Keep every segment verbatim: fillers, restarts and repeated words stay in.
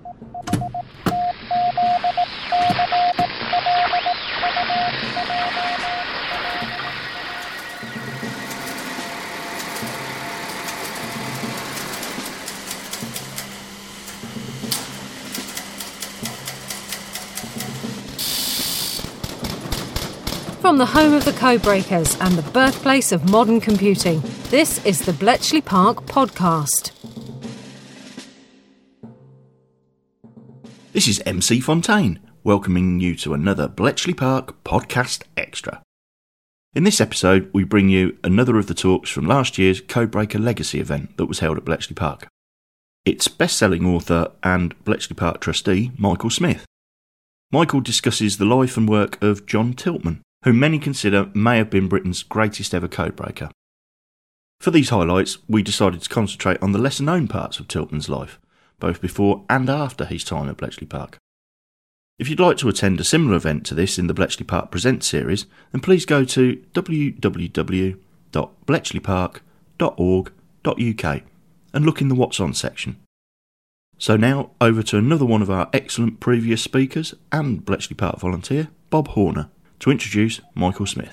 From the home of the Codebreakers and the birthplace of modern computing, this is the Bletchley Park Podcast. This is M C Fontaine, welcoming you to another Bletchley Park Podcast Extra. In this episode, we bring you another of the talks from last year's Codebreaker Legacy event that was held at Bletchley Park. It's best-selling author and Bletchley Park trustee Michael Smith. Michael discusses the life and work of John Tiltman, whom many consider may have been Britain's greatest ever codebreaker. For these highlights, we decided to concentrate on the lesser-known parts of Tiltman's life, both before and after his time at Bletchley Park. If you'd like to attend a similar event to this in the Bletchley Park Presents series, then please go to w w w dot bletchley park dot org dot u k and look in the What's On section. So now, over to another one of our excellent previous speakers and Bletchley Park volunteer, Bob Horner, to introduce Michael Smith.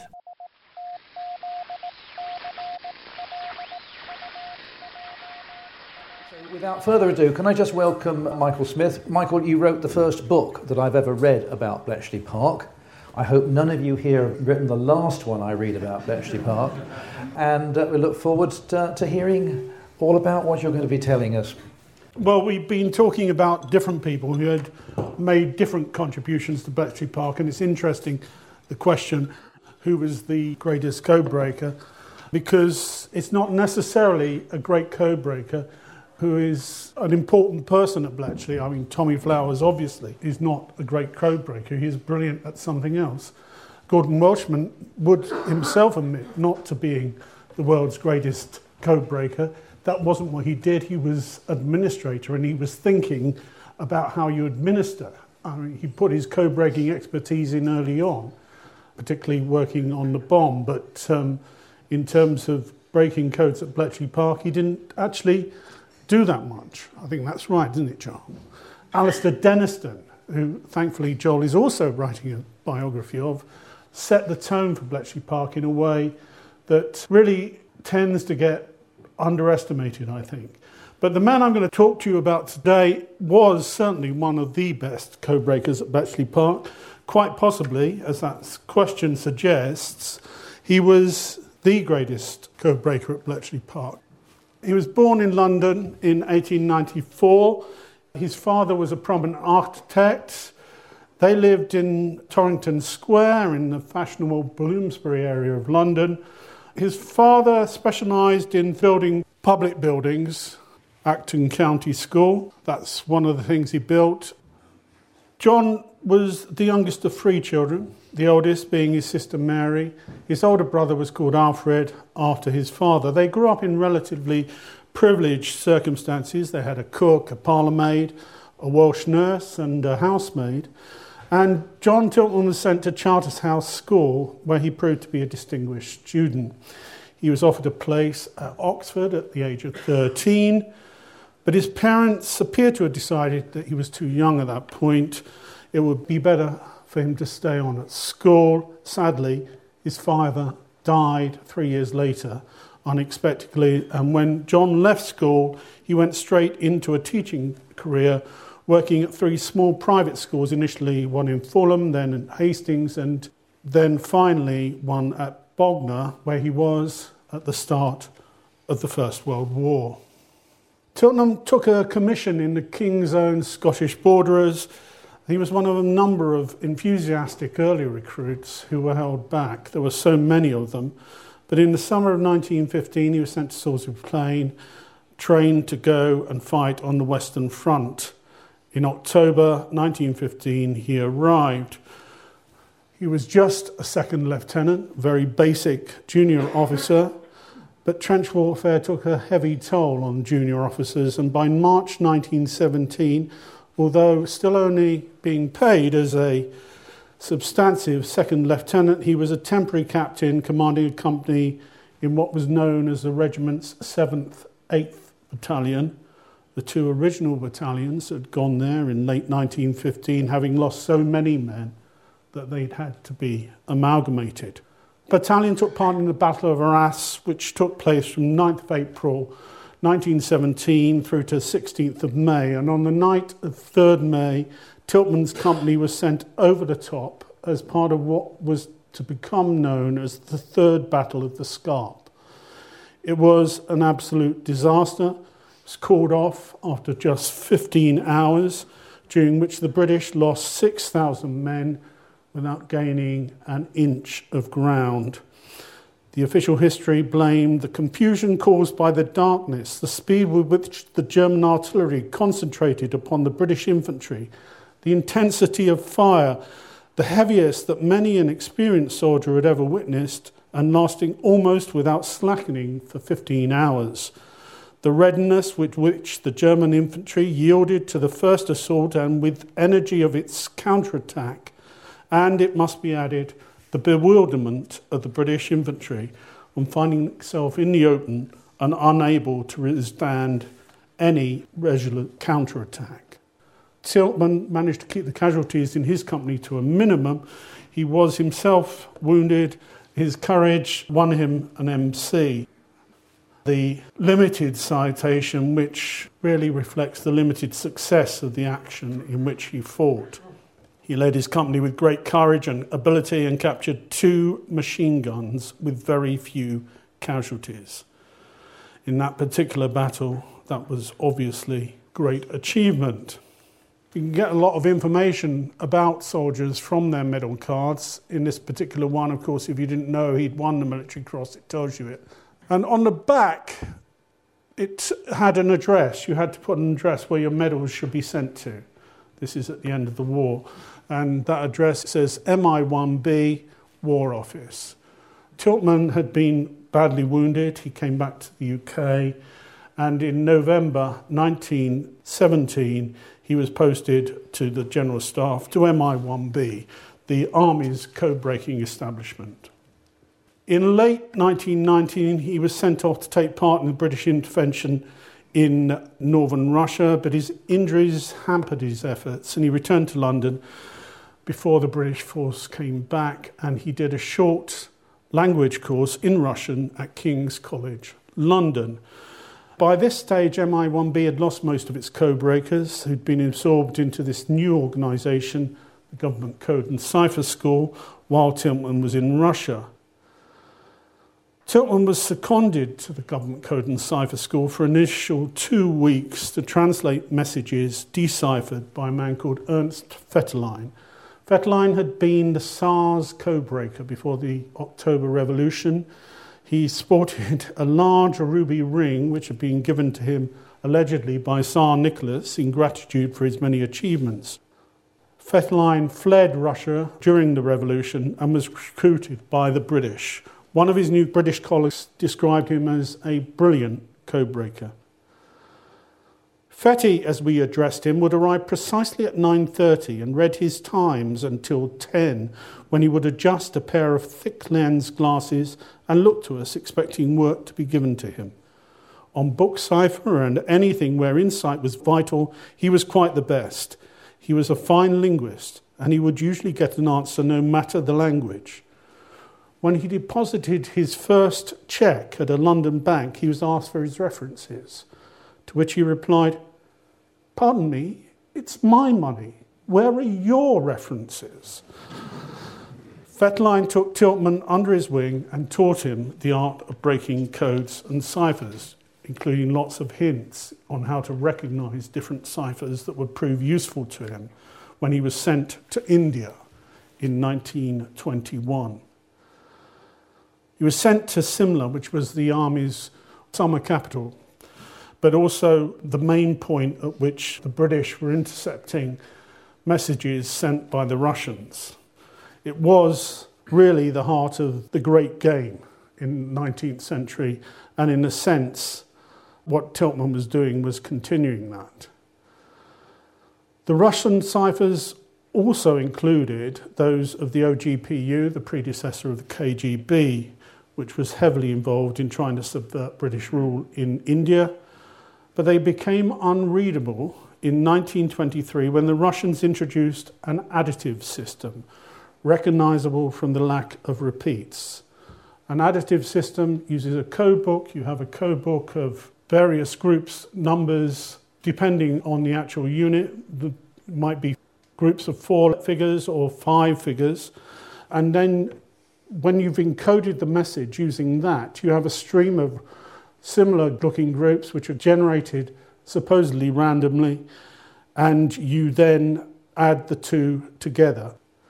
So without further ado, can I just welcome Michael Smith. Michael, you wrote the first book that I've ever read about Bletchley Park. I hope none of you here have written the last one I read about Bletchley Park. And uh, we look forward to, to hearing all about what you're going to be telling us. Well, we've been talking about different people who had made different contributions to Bletchley Park, and it's interesting, the question, who was the greatest codebreaker, because it's not necessarily a great codebreaker who is an important person at Bletchley. I mean, Tommy Flowers obviously is not a great codebreaker, he's brilliant at something else. Gordon Welshman would himself admit not to being the world's greatest codebreaker. That wasn't what he did. He was administrator and he was thinking about how you administer. I mean, he put his code-breaking expertise in early on, particularly working on the bomb, but um, in terms of breaking codes at Bletchley Park, he didn't actually do that much. I think that's right, isn't it, Joel? Alistair Denniston, who thankfully Joel is also writing a biography of, set the tone for Bletchley Park in a way that really tends to get underestimated, I think. But the man I'm going to talk to you about today was certainly one of the best codebreakers at Bletchley Park. Quite possibly, as that question suggests, he was the greatest codebreaker at Bletchley Park. He was born in London in eighteen ninety-four. His father was a prominent architect. They lived in Torrington Square in the fashionable Bloomsbury area of London. His father specialised in building public buildings, Acton County School. That's one of the things he built. John was the youngest of three children, the oldest being his sister Mary. His older brother was called Alfred after his father. They grew up in relatively privileged circumstances. They had a cook, a parlourmaid, a Welsh nurse and a housemaid. And John Tiltman was sent to Charterhouse School, where he proved to be a distinguished student. He was offered a place at Oxford at the age of thirteen, but his parents appear to have decided that he was too young at that point. It would be better for him to stay on at school. Sadly, his father died three years later, unexpectedly, and when John left school, he went straight into a teaching career, working at three small private schools, initially one in Fulham, then in Hastings, and then finally one at Bognor, where he was at the start of the First World War. Tiltman took a commission in the King's Own Scottish Borderers. He was one of a number of enthusiastic early recruits who were held back. There were so many of them. But in the summer of nineteen fifteen, he was sent to Salisbury Plain, trained to go and fight on the Western Front. In October nineteen fifteen, he arrived. He was just a second lieutenant, very basic junior officer, but trench warfare took a heavy toll on junior officers, and by March nineteen seventeen, although still only being paid as a substantive second lieutenant, he was a temporary captain commanding a company in what was known as the regiment's seventh, eighth Battalion, the two original battalions had gone there in late nineteen fifteen, having lost so many men that they'd had to be amalgamated. The battalion took part in the Battle of Arras, which took place from ninth of April nineteen seventeen through to sixteenth of May. And on the night of third of May, Tiltman's company was sent over the top as part of what was to become known as the Third Battle of the Scarpe. It was an absolute disaster. It was called off after just fifteen hours, during which the British lost six thousand men without gaining an inch of ground. The official history blamed the confusion caused by the darkness, the speed with which the German artillery concentrated upon the British infantry, the intensity of fire, the heaviest that many an experienced soldier had ever witnessed, and lasting almost without slackening for fifteen hours. The readiness with which the German infantry yielded to the first assault and with energy of its counterattack, and, it must be added, the bewilderment of the British infantry on finding itself in the open and unable to withstand any resolute counterattack. Tiltman managed to keep the casualties in his company to a minimum. He was himself wounded. His courage won him an M C. The limited citation, which really reflects the limited success of the action in which he fought. He led his company with great courage and ability and captured two machine guns with very few casualties. In that particular battle, that was obviously great achievement. You can get a lot of information about soldiers from their medal cards. In this particular one, of course, if you didn't know he'd won the Military Cross, it tells you it. And on the back, it had an address. You had to put an address where your medals should be sent to. This is at the end of the war. And that address says M I one B, War Office. Tiltman had been badly wounded. He came back to the U K. And in November nineteen seventeen, he was posted to the General Staff, to M I one B, the Army's code-breaking establishment. In late nineteen nineteen, he was sent off to take part in the British intervention in northern Russia, but his injuries hampered his efforts, and he returned to London before the British force came back, and he did a short language course in Russian at King's College, London. By this stage, M I one B had lost most of its code-breakers, who'd been absorbed into this new organisation, the Government Code and Cipher School, while Tiltman was in Russia. Tiltman was seconded to the Government Code and Cipher School for an initial two weeks to translate messages deciphered by a man called Ernst Vetterlein. Vetterlein had been the Tsar's codebreaker before the October Revolution. He sported a large ruby ring which had been given to him allegedly by Tsar Nicholas in gratitude for his many achievements. Vetterlein fled Russia during the revolution and was recruited by the British. One of his new British colleagues described him as a brilliant codebreaker. Fetty, as we addressed him, would arrive precisely at nine thirty and read his Times until ten, when he would adjust a pair of thick lens glasses and look to us, expecting work to be given to him. On book cipher and anything where insight was vital, he was quite the best. He was a fine linguist, and he would usually get an answer no matter the language. When he deposited his first cheque at a London bank, he was asked for his references, to which he replied, "Pardon me, it's my money. Where are your references?" Vetterlein took Tiltman under his wing and taught him the art of breaking codes and ciphers, including lots of hints on how to recognise different ciphers that would prove useful to him when he was sent to India in nineteen twenty-one. He was sent to Simla, which was the army's summer capital, but also the main point at which the British were intercepting messages sent by the Russians. It was really the heart of the great game in the nineteenth century, and in a sense, what Tiltman was doing was continuing that. The Russian ciphers also included those of the O G P U, the predecessor of the K G B, which was heavily involved in trying to subvert British rule in India. but they became unreadable in nineteen twenty-three when the Russians introduced an additive system, recognizable from the lack of repeats. An additive system uses a code book. You have a code book of various groups, numbers, depending on the actual unit. There might be groups of four figures or five figures. And then when you've encoded the message using that, you have a stream of similar looking groups which are generated supposedly randomly, and you then add the two together.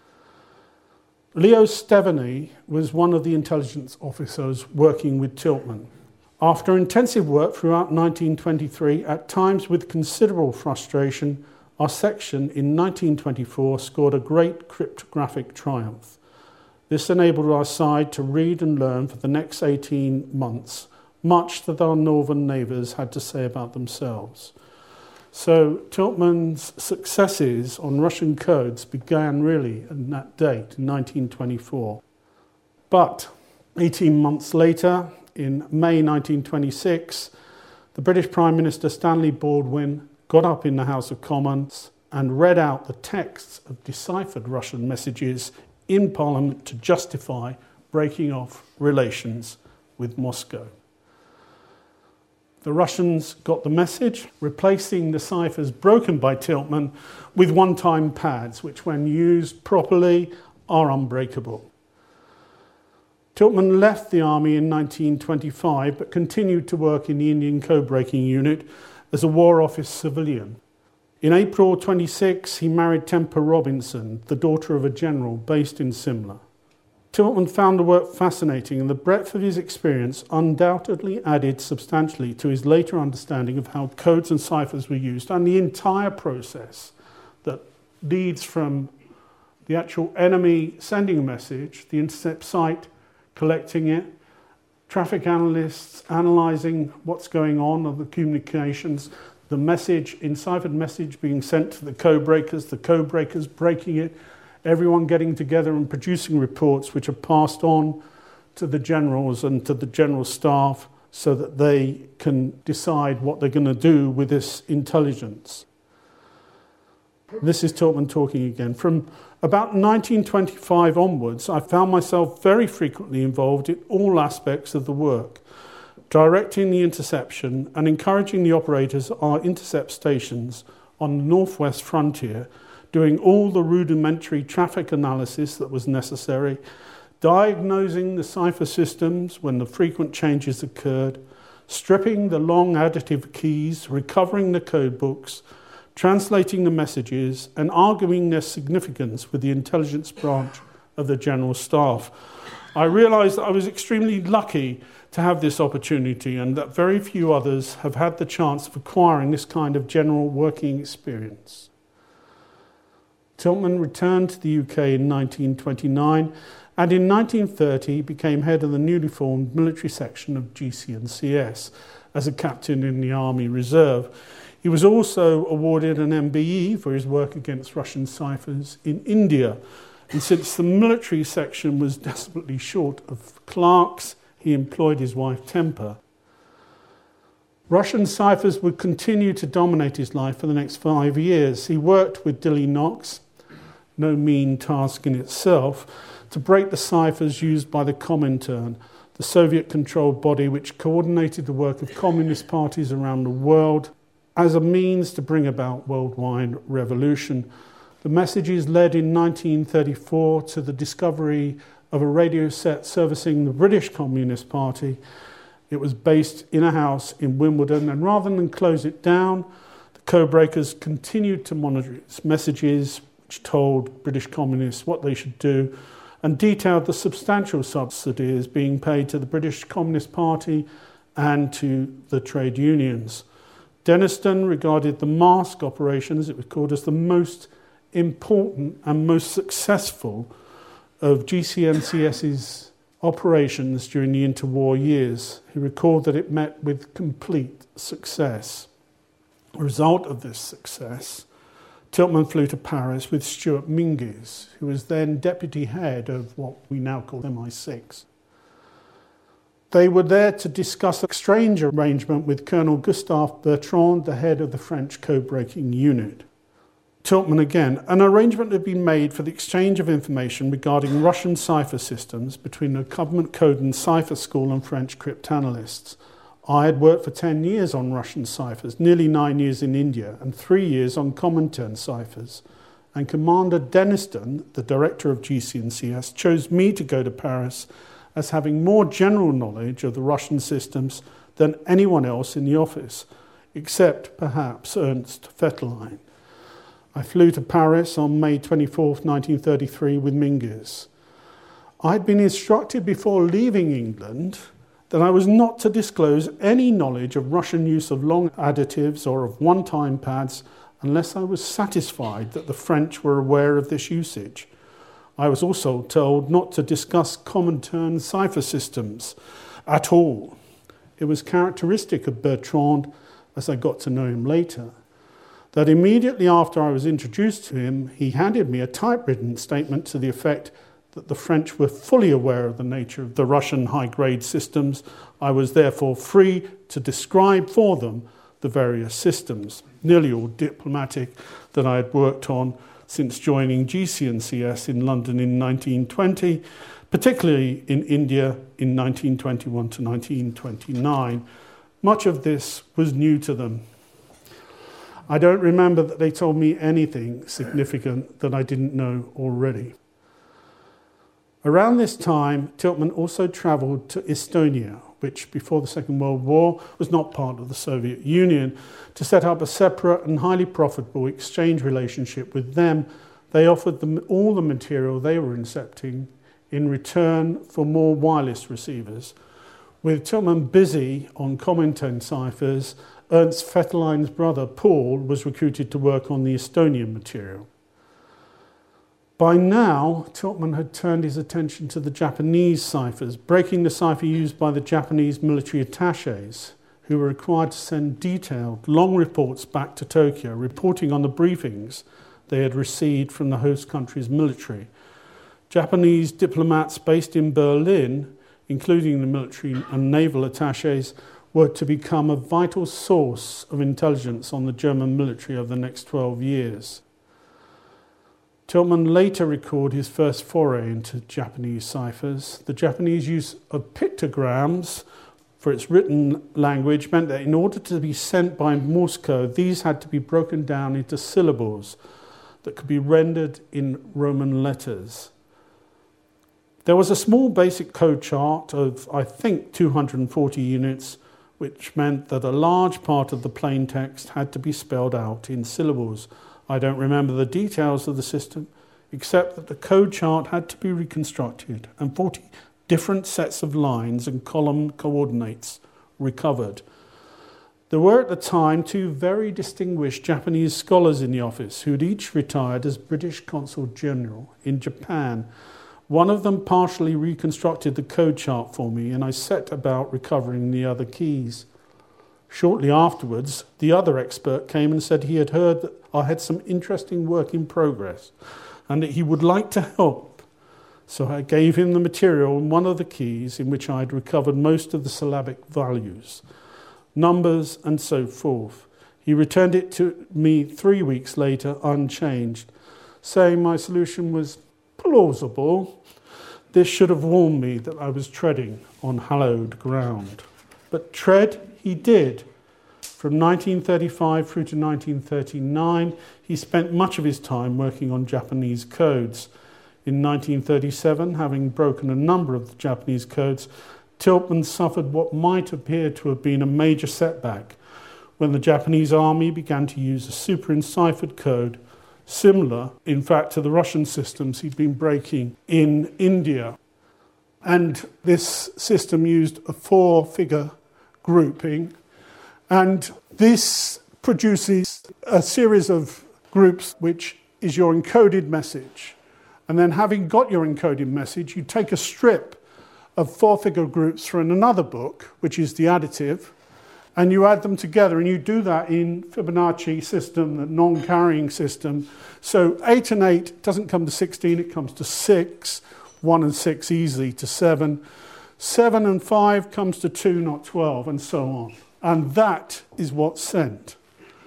Leo Steveney was one of the intelligence officers working with Tiltman. After intensive work throughout nineteen twenty-three, at times with considerable frustration, our section in nineteen twenty-four scored a great cryptographic triumph. This enabled our side to read and learn for the next eighteen months, much that our northern neighbours had to say about themselves. So Tiltman's successes on Russian codes began really in that date, in nineteen twenty-four. But eighteen months later, in May nineteen twenty-six, the British Prime Minister Stanley Baldwin got up in the House of Commons and read out the texts of deciphered Russian messages in Parliament to justify breaking off relations with Moscow. The Russians got the message, replacing the ciphers broken by Tiltman with one-time pads, which when used properly are unbreakable. Tiltman left the army in nineteen twenty-five, but continued to work in the Indian code-breaking unit as a War Office civilian. In April twenty-six, he married Temper Robinson, the daughter of a general based in Simla. Tiltman found the work fascinating, and the breadth of his experience undoubtedly added substantially to his later understanding of how codes and ciphers were used, and the entire process that leads from the actual enemy sending a message, the intercept site collecting it, traffic analysts analysing what's going on of the communications, the message, enciphered message being sent to the code breakers, the code breakers breaking it, everyone getting together and producing reports which are passed on to the generals and to the general staff so that they can decide what they're going to do with this intelligence. This is Tiltman talking again. From about nineteen twenty-five onwards, I found myself very frequently involved in all aspects of the work, directing the interception and encouraging the operators at our intercept stations on the northwest frontier, doing all the rudimentary traffic analysis that was necessary, diagnosing the cipher systems when the frequent changes occurred, stripping the long additive keys, recovering the code books, translating the messages, and arguing their significance with the intelligence branch of the General Staff. I realised that I was extremely lucky to have this opportunity, and that very few others have had the chance of acquiring this kind of general working experience. Tiltman returned to the U K in nineteen twenty-nine, and in nineteen thirty became head of the newly formed military section of G C N C S as a captain in the Army Reserve. He was also awarded an M B E for his work against Russian ciphers in India. And since the military section was desperately short of clerks, he employed his wife Temper. Russian ciphers would continue to dominate his life for the next five years. He worked with Dilly Knox, no mean task in itself, to break the ciphers used by the Comintern, the Soviet-controlled body which coordinated the work of communist parties around the world as a means to bring about worldwide revolution. The messages led in nineteen thirty-four to the discovery of a radio set servicing the British Communist Party. It was based in a house in Wimbledon, and rather than close it down, the code breakers continued to monitor its messages, which told British communists what they should do, and detailed the substantial subsidies being paid to the British Communist Party and to the trade unions. Denniston regarded the mask operation, as it was called, as the most important and most successful of G C N C S's operations during the interwar years. He recalled that it met with complete success. As a result of this success, Tiltman flew to Paris with Stuart Mingus, who was then deputy head of what we now call M I six. They were there to discuss an exchange arrangement with Colonel Gustave Bertrand, the head of the French code-breaking unit. Tiltman again. An arrangement had been made for the exchange of information regarding Russian cipher systems between the Government Code and Cipher School and French cryptanalysts. I had worked for ten years on Russian ciphers, nearly nine years in India, and three years on Comintern ciphers. And Commander Denniston, the director of G C N C S, chose me to go to Paris as having more general knowledge of the Russian systems than anyone else in the office, except perhaps Ernst Vetterlein. I flew to Paris on May twenty-fourth, nineteen thirty-three with Mingus. I'd been instructed before leaving England that I was not to disclose any knowledge of Russian use of long additives or of one-time pads unless I was satisfied that the French were aware of this usage. I was also told not to discuss Comintern cipher systems at all. It was characteristic of Bertrand, as I got to know him later, that immediately after I was introduced to him, he handed me a typewritten statement to the effect that the French were fully aware of the nature of the Russian high-grade systems. I was therefore free to describe for them the various systems, nearly all diplomatic, that I had worked on since joining G C N C S in London in nineteen twenty, particularly in India in nineteen twenty-one to nineteen twenty-nine. Much of this was new to them. I don't remember that they told me anything significant that I didn't know already. Around this time, Tiltman also travelled to Estonia, which before the Second World War was not part of the Soviet Union, to set up a separate and highly profitable exchange relationship with them. They offered them all the material they were incepting in return for more wireless receivers. With Tiltman busy on Comintern ciphers, Ernst Vetterlein's brother, Paul, was recruited to work on the Estonian material. By now, Tiltman had turned his attention to the Japanese ciphers, breaking the cipher used by the Japanese military attachés, who were required to send detailed, long reports back to Tokyo, reporting on the briefings they had received from the host country's military. Japanese diplomats based in Berlin, including the military and naval attachés, were to become a vital source of intelligence on the German military over the next twelve years. Tiltman later recorded his first foray into Japanese ciphers. The Japanese use of pictograms for its written language meant that in order to be sent by Morse code, these had to be broken down into syllables that could be rendered in Roman letters. There was a small basic code chart of, I think, two hundred forty units, which meant that a large part of the plain text had to be spelled out in syllables. I don't remember the details of the system, except that the code chart had to be reconstructed and forty different sets of lines and column coordinates recovered. There were at the time two very distinguished Japanese scholars in the office who had each retired as British Consul General in Japan. One of them partially reconstructed the code chart for me, and I set about recovering the other keys. Shortly afterwards, the other expert came and said he had heard that I had some interesting work in progress and that he would like to help. So I gave him the material and one of the keys in which I had recovered most of the syllabic values, numbers and so forth. He returned it to me three weeks later, unchanged, saying my solution was plausible. This should have warned me that I was treading on hallowed ground. But tread he did. From nineteen thirty-five through to nineteen thirty-nine, he spent much of his time working on Japanese codes. In nineteen thirty-seven, having broken a number of the Japanese codes, Tiltman suffered what might appear to have been a major setback when the Japanese army began to use a super-enciphered code similar, in fact, to the Russian systems he'd been breaking in India. And this system used a four-figure grouping, and this produces a series of groups which is your encoded message. And then having got your encoded message, you take a strip of four-figure groups from another book, which is the additive, and you add them together, and you do that in Fibonacci system, the non-carrying system. So eight and eight doesn't come to sixteen, it comes to six, one and six easily to seven. seven and five comes to two, not twelve, and so on. And that is what's sent.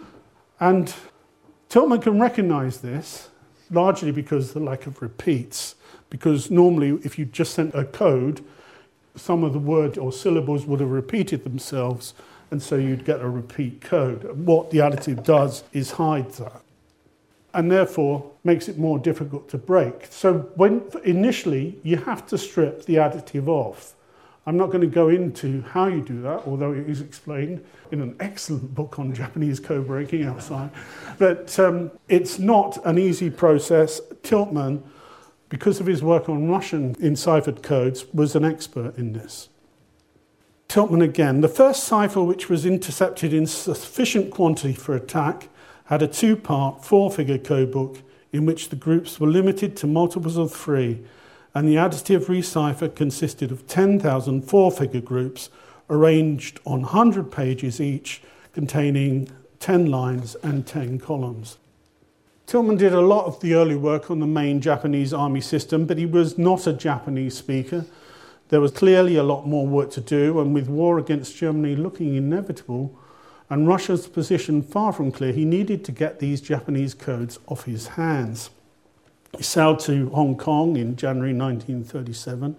And Tiltman can recognise this, largely because of the lack of repeats, because normally if you just sent a code, some of the word or syllables would have repeated themselves, and so you'd get a repeat code. What the additive does is hide that, and therefore makes it more difficult to break. So when initially you have to strip the additive off. I'm not going to go into how you do that, although it is explained in an excellent book on Japanese code breaking outside. But um, it's not an easy process. Tiltman, because of his work on Russian enciphered codes, was an expert in this. Tiltman again. The first cipher which was intercepted in sufficient quantity for attack had a two-part, four-figure codebook in which the groups were limited to multiples of three, and the additive recipher consisted of ten thousand four-figure groups arranged on one hundred pages each, containing ten lines and ten columns. Tiltman did a lot of the early work on the main Japanese army system, but he was not a Japanese speaker. There was clearly a lot more work to do, and with war against Germany looking inevitable and Russia's position far from clear, he needed to get these Japanese codes off his hands. He sailed to Hong Kong in January nineteen thirty-seven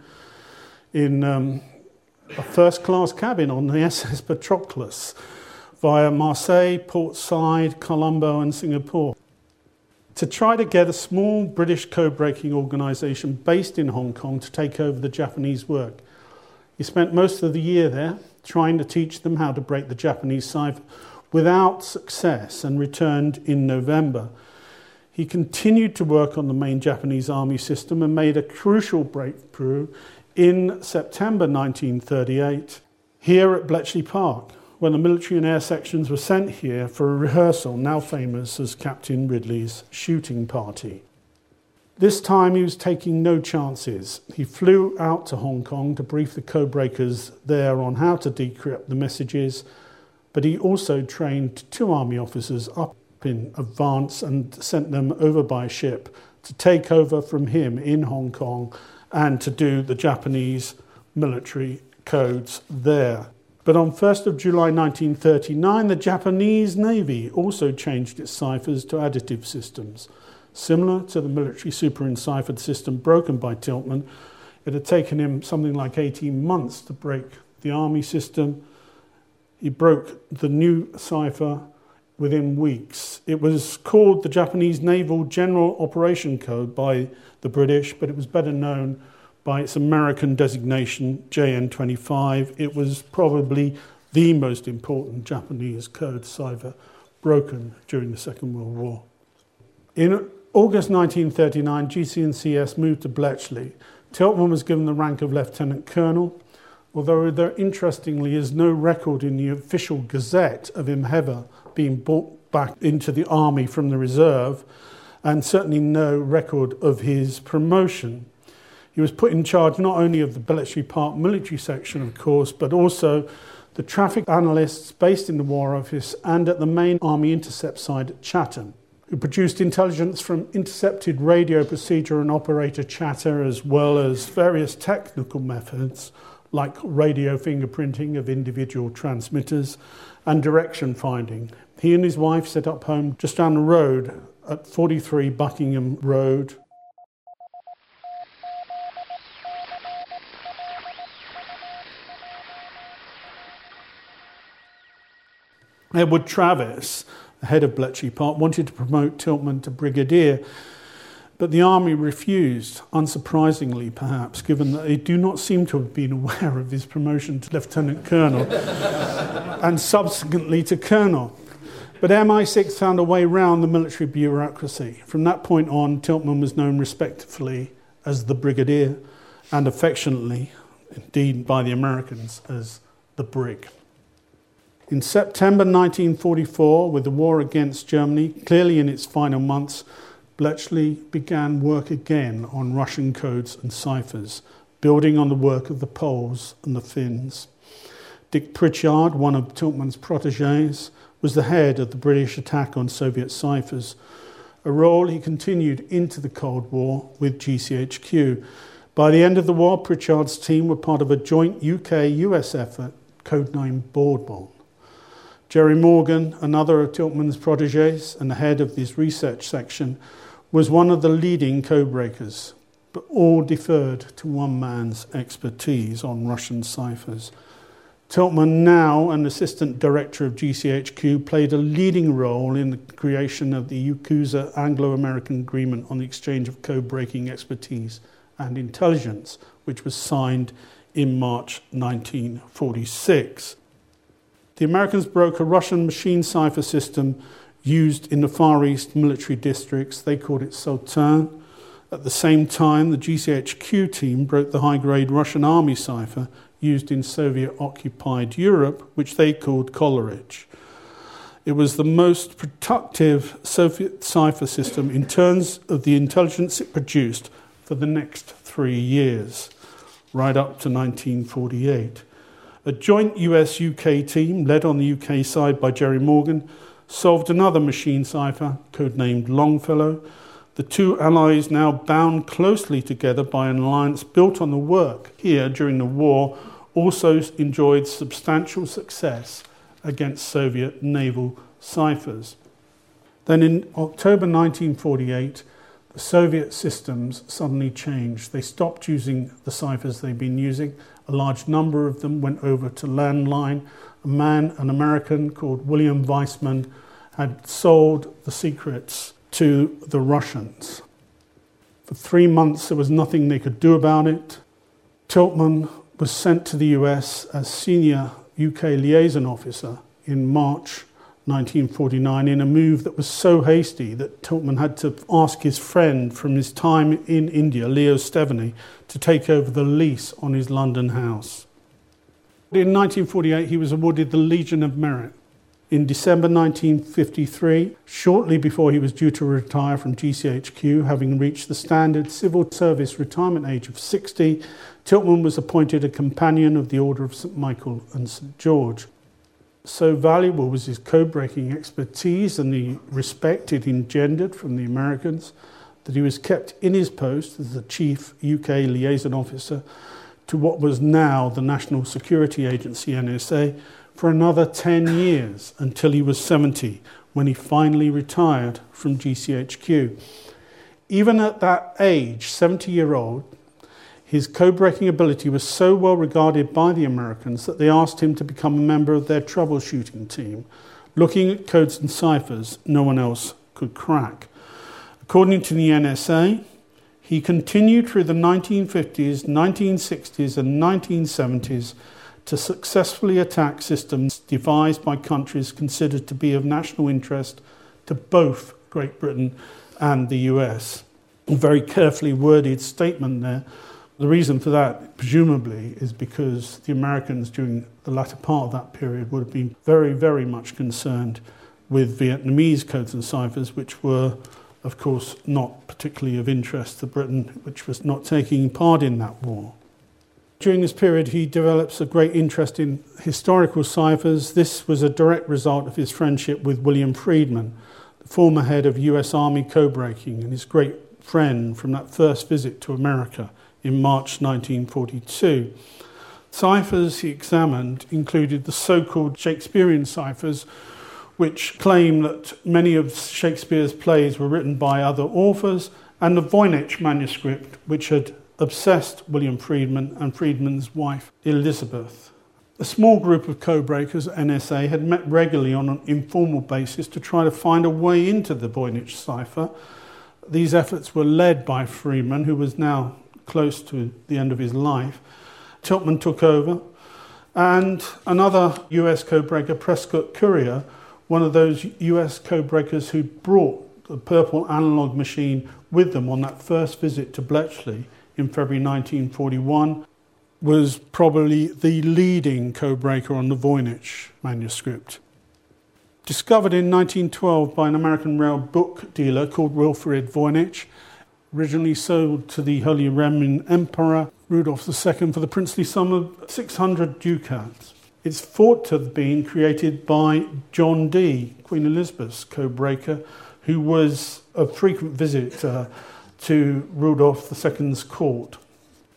in um, a first-class cabin on the S S Patroclus via Marseille, Port Said, Colombo and Singapore to try to get a small British code-breaking organisation based in Hong Kong to take over the Japanese work. He spent most of the year there trying to teach them how to break the Japanese cipher without success and returned in November. He continued to work on the main Japanese army system and made a crucial breakthrough in September nineteen thirty-eight here at Bletchley Park, when the military and air sections were sent here for a rehearsal, now famous as Captain Ridley's shooting party. This time he was taking no chances. He flew out to Hong Kong to brief the codebreakers there on how to decrypt the messages, but he also trained two army officers up in advance and sent them over by ship to take over from him in Hong Kong and to do the Japanese military codes there. But on first of July nineteen thirty-nine, the Japanese Navy also changed its ciphers to additive systems. Similar to the military super-enciphered system broken by Tiltman, it had taken him something like eighteen months to break the army system. He broke the new cipher within weeks. It was called the Japanese Naval General Operation Code by the British, but it was better known by its American designation, J N twenty-five. It was probably the most important Japanese code cipher broken during the Second World War. In August nineteen thirty-nine, G C N C S moved to Bletchley. Tiltman was given the rank of Lieutenant Colonel, although there interestingly is no record in the official Gazette of him ever being brought back into the army from the reserve, and certainly no record of his promotion. He was put in charge not only of the Bletchley Park military section, of course, but also the traffic analysts based in the War Office and at the main army intercept site at Chatham, who produced intelligence from intercepted radio procedure and operator chatter, as well as various technical methods like radio fingerprinting of individual transmitters and direction finding. He and his wife set up home just down the road at forty-three Buckingham Road. Edward Travis, the head of Bletchley Park, wanted to promote Tiltman to brigadier, but the army refused, unsurprisingly perhaps, given that they do not seem to have been aware of his promotion to lieutenant colonel and subsequently to colonel. But M I six found a way round the military bureaucracy. From that point on, Tiltman was known respectfully as the brigadier and affectionately, indeed by the Americans, as the brig. In September nineteen forty-four, with the war against Germany clearly in its final months, Bletchley began work again on Russian codes and ciphers, building on the work of the Poles and the Finns. Dick Pritchard, one of Tiltman's protégés, was the head of the British attack on Soviet ciphers, a role he continued into the Cold War with G C H Q, By the end of the war, Pritchard's team were part of a joint U K U S effort, codenamed Broadbourne. Jerry Morgan, another of Tiltman's protégés and the head of this research section, was one of the leading codebreakers, but all deferred to one man's expertise on Russian ciphers. Tiltman, now an assistant director of G C H Q, played a leading role in the creation of the Yakuza Anglo-American Agreement on the exchange of code-breaking expertise and intelligence, which was signed in March nineteen forty-six. The Americans broke a Russian machine cipher system used in the Far East military districts. They called it Sauternes. At the same time, the G C H Q team broke the high-grade Russian army cipher used in Soviet-occupied Europe, which they called Coleridge. It was the most productive Soviet cipher system in terms of the intelligence it produced for the next three years, right up to nineteen forty-eight. A joint U S U K team, led on the U K side by Jerry Morgan, solved another machine cipher, codenamed Longfellow. The two allies, now bound closely together by an alliance built on the work here during the war, also enjoyed substantial success against Soviet naval ciphers. Then in October nineteen forty-eight, the Soviet systems suddenly changed. They stopped using the ciphers they'd been using. A large number of them went over to landline. A man, an American called William Weissman, had sold the secrets to the Russians. For three months, there was nothing they could do about it. Tiltman was sent to the U S as senior U K liaison officer in March nineteen forty-nine in a move that was so hasty that Tiltman had to ask his friend from his time in India, Leo Steveney, to take over the lease on his London house. In nineteen forty-eight, he was awarded the Legion of Merit. In December nineteen fifty-three, shortly before he was due to retire from G C H Q, having reached the standard civil service retirement age of sixty, Tiltman was appointed a companion of the Order of Saint Michael and Saint George. So valuable was his code-breaking expertise and the respect it engendered from the Americans that he was kept in his post as the chief U K liaison officer to what was now the National Security Agency, N S A, for another ten years until he was seventy, when he finally retired from G C H Q. Even at that age, seventy-year-old, his code-breaking ability was so well regarded by the Americans that they asked him to become a member of their troubleshooting team, looking at codes and ciphers no one else could crack. According to the N S A, he continued through the nineteen fifties, nineteen sixties, and nineteen seventies to successfully attack systems devised by countries considered to be of national interest to both Great Britain and the U S. A very carefully worded statement there. The reason for that, presumably, is because the Americans during the latter part of that period would have been very, very much concerned with Vietnamese codes and ciphers, which were, of course, not particularly of interest to Britain, which was not taking part in that war. During this period, he develops a great interest in historical ciphers. This was a direct result of his friendship with William Friedman, the former head of U S Army codebreaking and his great friend from that first visit to America in March nineteen forty-two. Ciphers he examined included the so-called Shakespearean ciphers, which claim that many of Shakespeare's plays were written by other authors, and the Voynich manuscript, which had obsessed William Friedman and Friedman's wife, Elizabeth. A small group of codebreakers at N S A had met regularly on an informal basis to try to find a way into the Voynich cipher. These efforts were led by Friedman, who was now close to the end of his life. Tiltman took over, and another U S codebreaker, Prescott Currier, one of those U S codebreakers who brought the purple analog machine with them on that first visit to Bletchley in February nineteen forty-one, was probably the leading codebreaker on the Voynich manuscript. Discovered in nineteen twelve by an American rail book dealer called Wilfrid Voynich, originally sold to the Holy Roman Emperor Rudolph the Second for the princely sum of six hundred ducats. It's thought to have been created by John Dee, Queen Elizabeth's codebreaker, who was a frequent visitor to Rudolph the Second's court.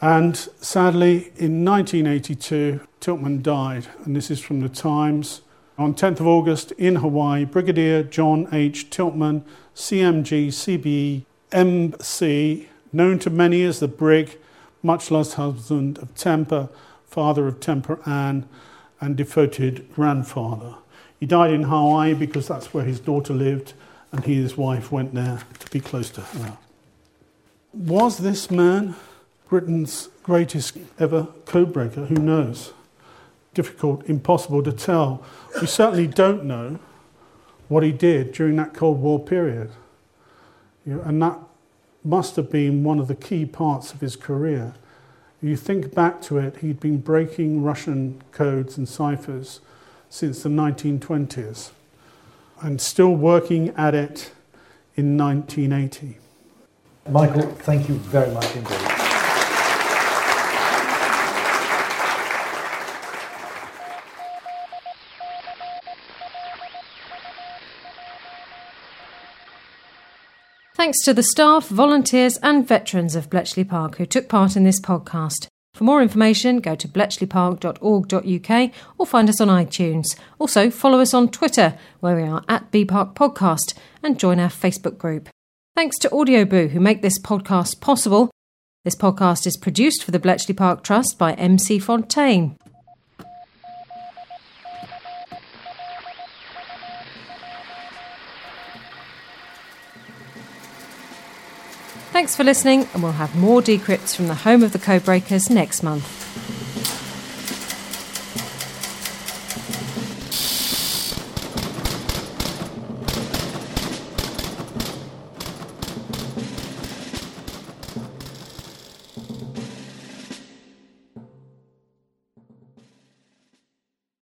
And sadly, in nineteen eighty-two, Tiltman died, and this is from the Times. On tenth of August in Hawaii, Brigadier John H. Tiltman, C M G, C B E, M C, known to many as the Brig, much loved husband of Temper, father of Temper Ann, and devoted grandfather. He died in Hawaii because that's where his daughter lived, and he and his wife went there to be close to her. Was this man Britain's greatest ever codebreaker? Who knows? Difficult, impossible to tell. We certainly don't know what he did during that Cold War period. You know, and that must have been one of the key parts of his career. You think back to it, he'd been breaking Russian codes and ciphers since the nineteen twenties and still working at it in nineteen eighty. Michael, thank you very much indeed. Thanks to the staff, volunteers and veterans of Bletchley Park who took part in this podcast. For more information, go to bletchley park dot org dot U K or find us on iTunes. Also, follow us on Twitter, where we are at B Park Podcast, and join our Facebook group. Thanks to Audioboo, who make this podcast possible. This podcast is produced for the Bletchley Park Trust by M C Fontaine. Thanks for listening, and we'll have more decrypts from the home of the Codebreakers next month.